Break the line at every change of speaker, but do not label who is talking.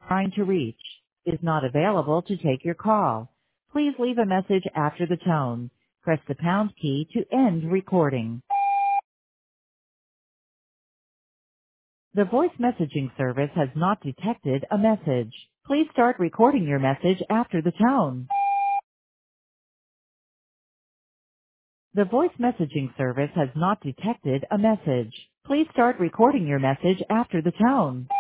trying to reach is not available to take your call. Please leave a message after the tone. Press the pound key to end recording. The voice messaging service has not detected a message. Please start recording your message after the tone. The voice messaging service has not detected a message. Please start recording your message after the tone.